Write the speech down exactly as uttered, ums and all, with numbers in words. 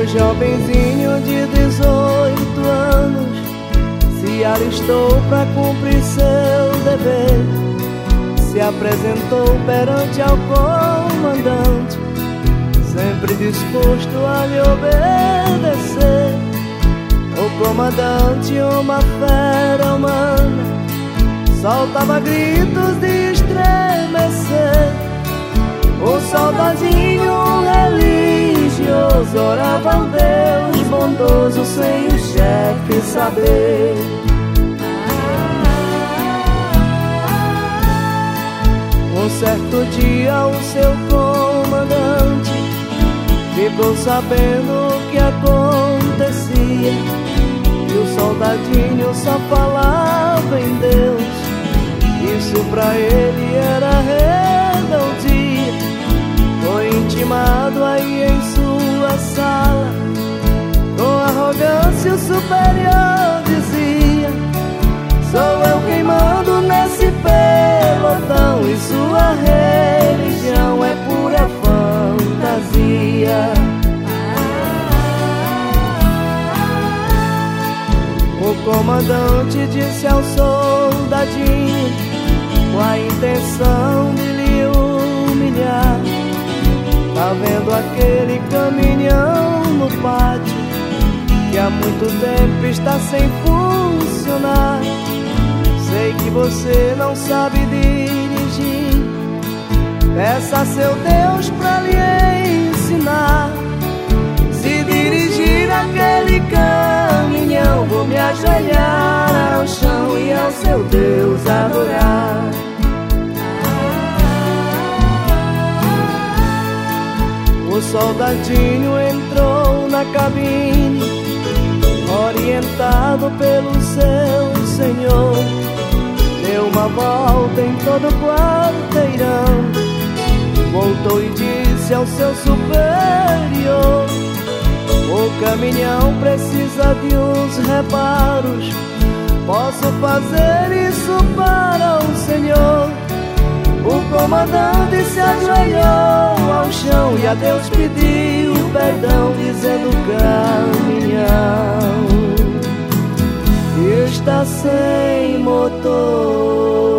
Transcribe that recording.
jovenzinho de dezoito anos se alistou para cumprir seu dever. Se apresentou perante ao comandante, sempre disposto a lhe obedecer. O comandante, uma fera humana, soltava gritos de estremecer. O soldadinho religioso orava ao Deus bondoso sem o chefe saber. Um certo dia o seu comandante ficou sabendo o que acontecia, e o soldadinho só falava em Deus. Isso pra ele era rebeldia. Foi intimado aí em sua sala, com arrogância o superior dizia: sou eu quem mando nesse pelotão, e sua religião é pura fantasia. O comandante disse ao soldadinho, com a intenção de lhe humilhar: tá vendo aquele caminhão no pátio, que há muito tempo está sem funcionar? Sei que você não sabe dirigir, peça a seu Deus pra lhe ensinar. Se dirigir aquele caminhão, vou me ajoelhar ao chão e ao seu Deus adorar. O soldadinho entrou na cabine, orientado pelo seu senhor. Deu uma volta em todo o quarteirão, voltou e disse ao seu superior: o caminhão precisa de uns reparos, posso fazer isso para o senhor? O comandante se ajoelhou ao chão e a Deus pediu perdão, dizendo: o caminhão está sem motor.